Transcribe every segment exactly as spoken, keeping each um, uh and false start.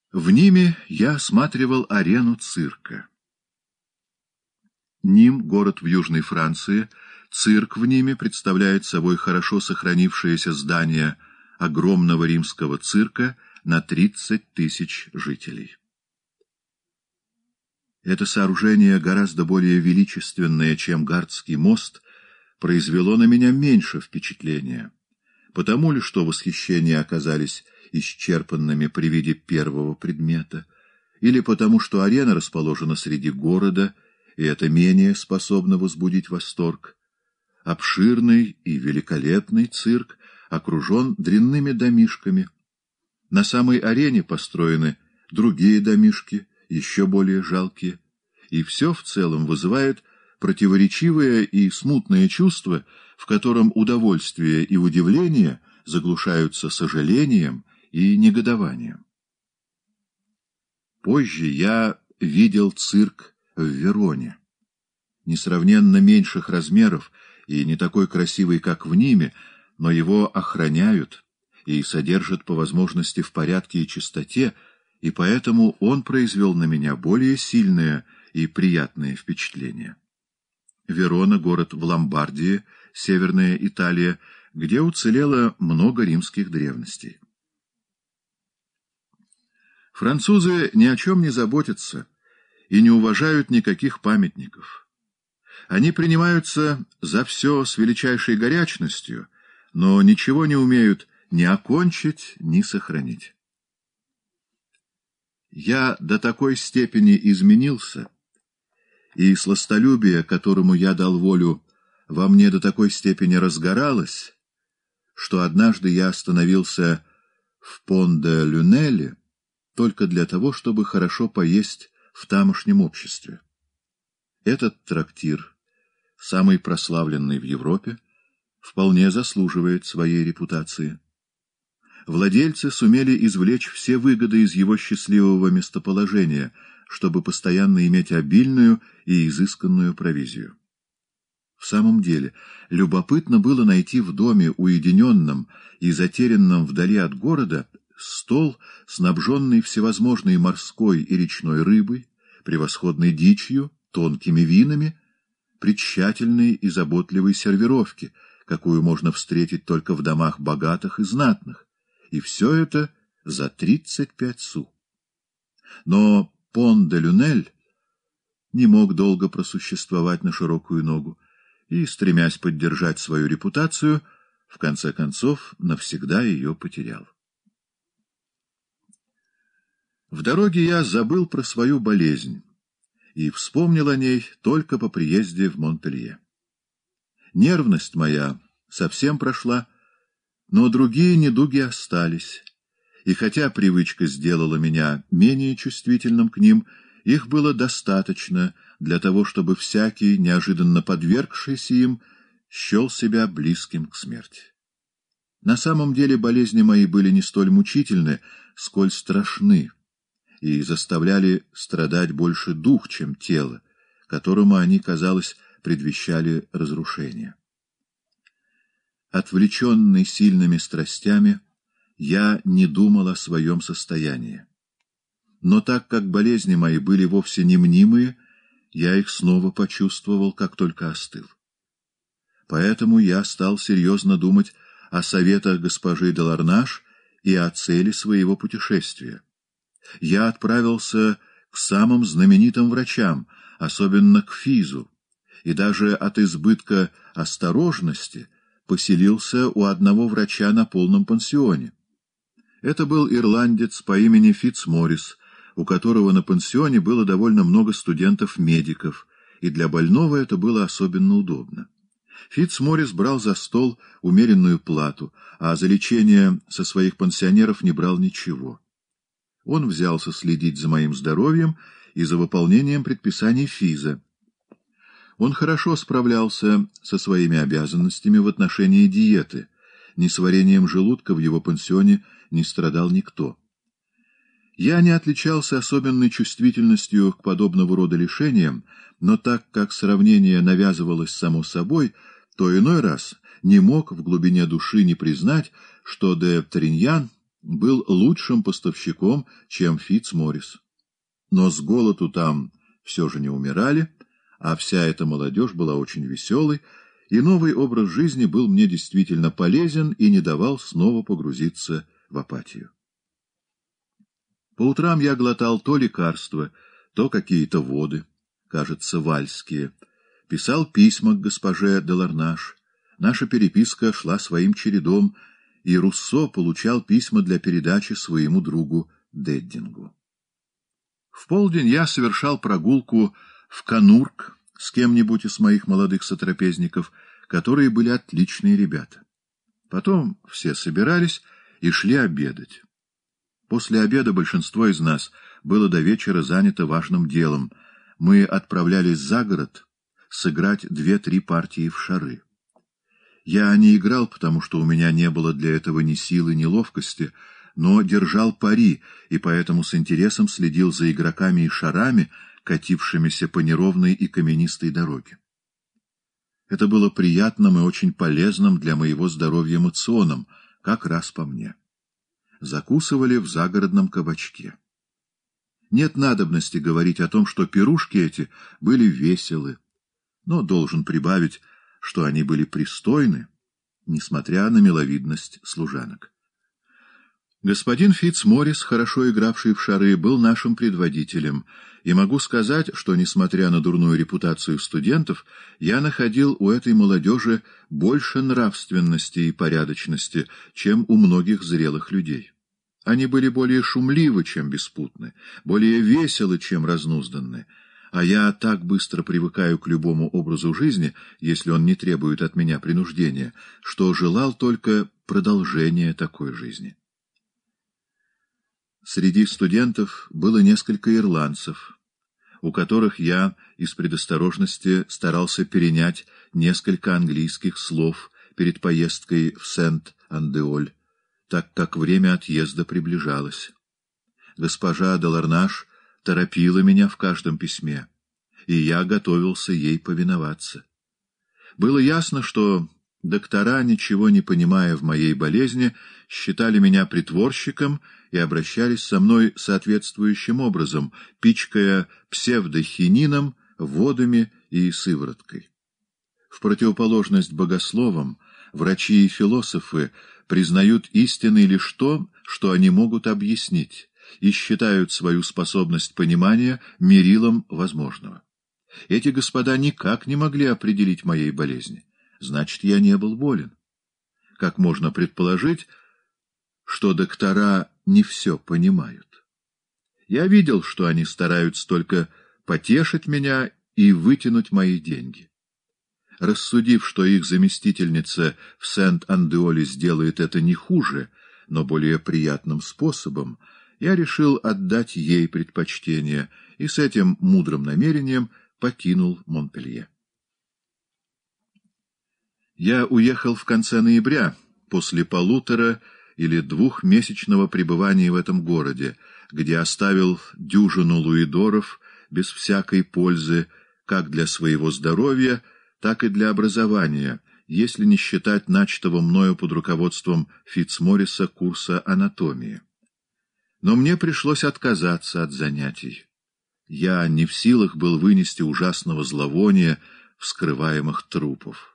В Ниме я осматривал арену цирка. Ним — город в Южной Франции. Цирк в Ниме представляет собой хорошо сохранившееся здание огромного римского цирка на тридцать тысяч жителей. Это сооружение, гораздо более величественное, чем Гардский мост, произвело на меня меньше впечатления. Потому ли, что восхищения оказались исчерпанными при виде первого предмета, или потому, что арена расположена среди города, и это менее способно возбудить восторг. Обширный и великолепный цирк окружен дрянными домишками. На самой арене построены другие домишки, еще более жалкие, и все в целом вызывает противоречивое и смутное чувство, в котором удовольствие и удивление заглушаются сожалением и негодованием. Позже я видел цирк в Вероне, несравненно меньших размеров и не такой красивый, как в Ниме, но его охраняют и содержат по возможности в порядке и чистоте, и поэтому он произвел на меня более сильное и приятное впечатление. Верона — город в Ломбардии, Северная Италия, где уцелело много римских древностей. Французы ни о чем не заботятся и не уважают никаких памятников. Они принимаются за все с величайшей горячностью, но ничего не умеют ни окончить, ни сохранить. Я до такой степени изменился, и сластолюбие, которому я дал волю, во мне до такой степени разгоралось, что однажды я остановился в Пон-де-Люнеле только для того, чтобы хорошо поесть в тамошнем обществе. Этот трактир, самый прославленный в Европе, вполне заслуживает своей репутации. Владельцы сумели извлечь все выгоды из его счастливого местоположения, чтобы постоянно иметь обильную и изысканную провизию. В самом деле, любопытно было найти в доме, уединенном и затерянном вдали от города, стол, снабженный всевозможной морской и речной рыбой, превосходной дичью, тонкими винами, при тщательной и заботливой сервировке, какую можно встретить только в домах богатых и знатных, и все это за тридцать пять су. Но Пон-де-Люнель не мог долго просуществовать на широкую ногу, и, стремясь поддержать свою репутацию, в конце концов навсегда ее потерял. В дороге я забыл про свою болезнь и вспомнил о ней только по приезде в Монпелье. Нервность моя совсем прошла, но другие недуги остались, и хотя привычка сделала меня менее чувствительным к ним, их было достаточно для того, чтобы всякий, неожиданно подвергшийся им, счел себя близким к смерти. На самом деле болезни мои были не столь мучительны, сколь страшны, и заставляли страдать больше дух, чем тело, которому они, казалось, предвещали разрушение. Отвлеченный сильными страстями, я не думал о своем состоянии. Но так как болезни мои были вовсе не мнимые, я их снова почувствовал, как только остыл. Поэтому я стал серьезно думать о советах госпожи де Ларнаш и о цели своего путешествия. Я отправился к самым знаменитым врачам, особенно к Физу, и даже от избытка осторожности поселился у одного врача на полном пансионе. Это был ирландец по имени Фитцморрис, у которого на пансионе было довольно много студентов-медиков, и для больного это было особенно удобно. Фитцморрис брал за стол умеренную плату, а за лечение со своих пансионеров не брал ничего. Он взялся следить за моим здоровьем и за выполнением предписаний Физа. Он хорошо справлялся со своими обязанностями в отношении диеты. Несварением желудка в его пансионе не страдал никто. Я не отличался особенной чувствительностью к подобного рода лишениям, но так как сравнение навязывалось само собой, то иной раз не мог в глубине души не признать, что де Триньян был лучшим поставщиком, чем Фитцморрис. Но с голоду там все же не умирали, а вся эта молодежь была очень веселой, и новый образ жизни был мне действительно полезен и не давал снова погрузиться в апатию. По утрам я глотал то лекарства, то какие-то воды, кажется, вальские, писал письма к госпоже де Ларнаш. Наша переписка шла своим чередом, и Руссо получал письма для передачи своему другу Деддингу. В полдень я совершал прогулку в Канурк с кем-нибудь из моих молодых сотрапезников, которые были отличные ребята. Потом все собирались и шли обедать. После обеда большинство из нас было до вечера занято важным делом. Мы отправлялись за город сыграть две-три партии в шары. Я не играл, потому что у меня не было для этого ни силы, ни ловкости, но держал пари, и поэтому с интересом следил за игроками и шарами, катившимися по неровной и каменистой дороге. Это было приятным и очень полезным для моего здоровья моционом, как раз по мне. Закусывали в загородном кабачке. Нет надобности говорить о том, что пирушки эти были веселы, но должен прибавить, что они были пристойны, несмотря на миловидность служанок. Господин Фитцморрис, хорошо игравший в шары, был нашим предводителем, и могу сказать, что, несмотря на дурную репутацию студентов, я находил у этой молодежи больше нравственности и порядочности, чем у многих зрелых людей. Они были более шумливы, чем беспутны, более веселы, чем разнузданны, а я так быстро привыкаю к любому образу жизни, если он не требует от меня принуждения, что желал только продолжения такой жизни. Среди студентов было несколько ирландцев, у которых я из предосторожности старался перенять несколько английских слов перед поездкой в Сент-Андеоль, так как время отъезда приближалось. Госпожа де Ларнаш торопила меня в каждом письме, и я готовился ей повиноваться. Было ясно, что доктора, ничего не понимая в моей болезни, считали меня притворщиком и обращались со мной соответствующим образом, пичкая псевдохинином, водами и сывороткой. В противоположность богословам, врачи и философы признают истиной лишь то, что они могут объяснить, и считают свою способность понимания мерилом возможного. Эти господа никак не могли определить моей болезни. Значит, я не был болен. Как можно предположить, что доктора не все понимают? Я видел, что они стараются только потешить меня и вытянуть мои деньги. Рассудив, что их заместительница в Сент-Андеоле сделает это не хуже, но более приятным способом, я решил отдать ей предпочтение и с этим мудрым намерением покинул Монпелье. Я уехал в конце ноября, после полутора или двухмесячного пребывания в этом городе, где оставил дюжину луидоров без всякой пользы как для своего здоровья, так и для образования, если не считать начатого мною под руководством Фитцморриса курса анатомии. Но мне пришлось отказаться от занятий. Я не в силах был вынести ужасного зловония вскрываемых трупов.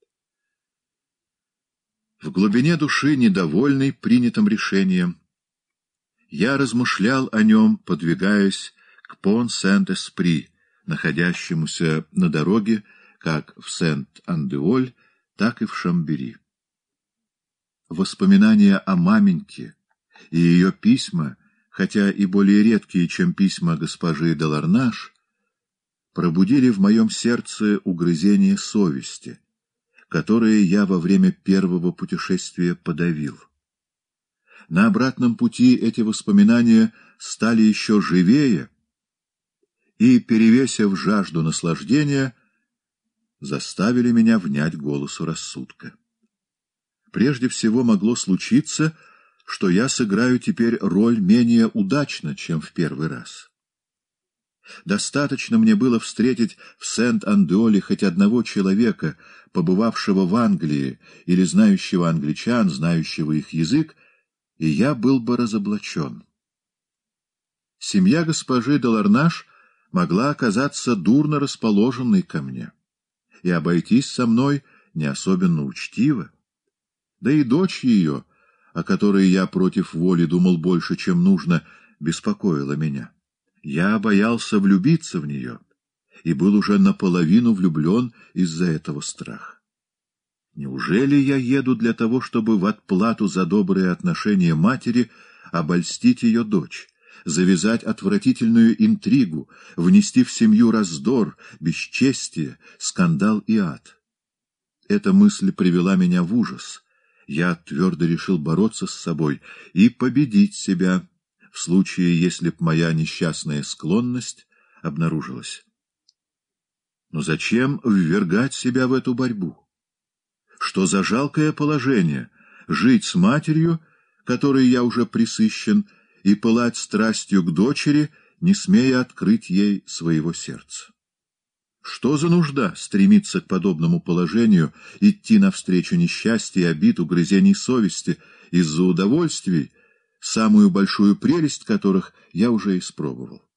В глубине души, недовольный принятым решением, я размышлял о нем, подвигаясь к Пон-Сент-Эспри, находящемуся на дороге как в Сент-Андеоль, так и в Шамбери. Воспоминания о маменьке и ее письма, хотя и более редкие, чем письма госпожи де Ларнаш, пробудили в моем сердце угрызение совести, которые я во время первого путешествия подавил. На обратном пути эти воспоминания стали еще живее и, перевесив жажду наслаждения, заставили меня внять голосу рассудка. Прежде всего могло случиться, что я сыграю теперь роль менее удачно, чем в первый раз. Достаточно мне было встретить в Сент-Андеоле хоть одного человека, побывавшего в Англии или знающего англичан, знающего их язык, и я был бы разоблачен. Семья госпожи де Ларнаш могла оказаться дурно расположенной ко мне и обойтись со мной не особенно учтиво. Да и дочь ее, о которой я против воли думал больше, чем нужно, беспокоила меня. Я боялся влюбиться в нее и был уже наполовину влюблен из-за этого страха. Неужели я еду для того, чтобы в отплату за добрые отношения матери обольстить ее дочь, завязать отвратительную интригу, внести в семью раздор, бесчестие, скандал и ад? Эта мысль привела меня в ужас. Я твердо решил бороться с собой и победить себя в случае, если б моя несчастная склонность обнаружилась. Но зачем ввергать себя в эту борьбу? Что за жалкое положение — жить с матерью, которой я уже пресыщен, и пылать страстью к дочери, не смея открыть ей своего сердца? Что за нужда стремиться к подобному положению, идти навстречу несчастью, обид, угрызений совести из-за удовольствий, самую большую прелесть которых я уже испробовал?